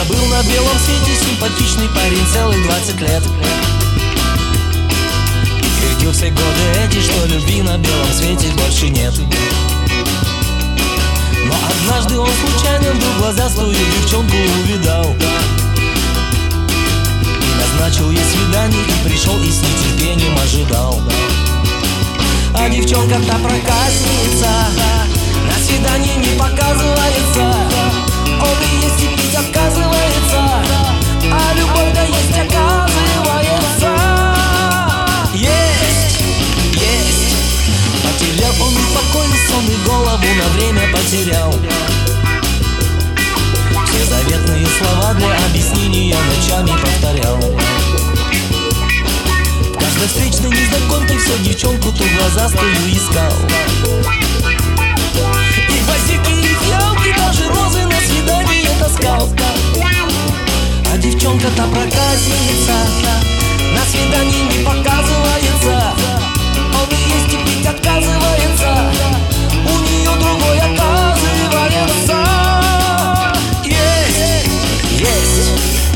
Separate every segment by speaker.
Speaker 1: был на белом свете симпатичный парень целых 20 лет. И твердил все годы эти, что любви на белом свете больше нет. Но однажды он случайно вдруг глазастую девчонку увидал и назначил ей свидание, и пришел, и с нетерпением ожидал. А девчонка-то проказница, на свидание не показывается. Он и есть и пить отказывается, а любовь-то есть, оказывается. Есть, есть. Потерял он и покой, и сон, и голову на время потерял. Все заветные слова для объяснения ночами повторял. В каждой встречной незнакомке все девчонку ту глазастую искал. И гвоздики, и фиалки, даже розы на свидание таскал. А девчонка-то проказница, на свидание не показывается. Он и есть и пить отказывается, у нее другой оказывается. Есть, есть.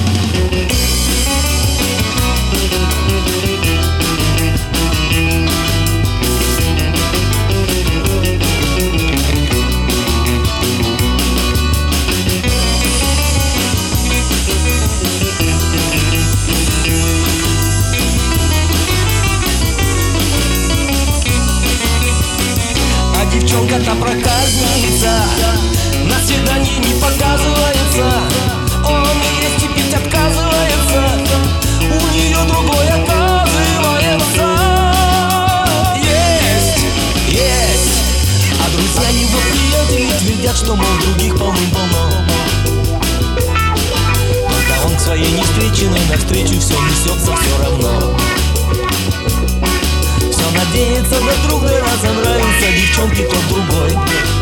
Speaker 1: Девчонка-то проказница, на свидание не показывается. Он и есть и пить отказывается, у нее другой оказывается. Есть, есть. А друзья его приятели твердят, что, мол, других полным-полно. Только он к своей невстреченной навстречу все несется все равно. Все надеется, да друг разонравится девчонке тот другой.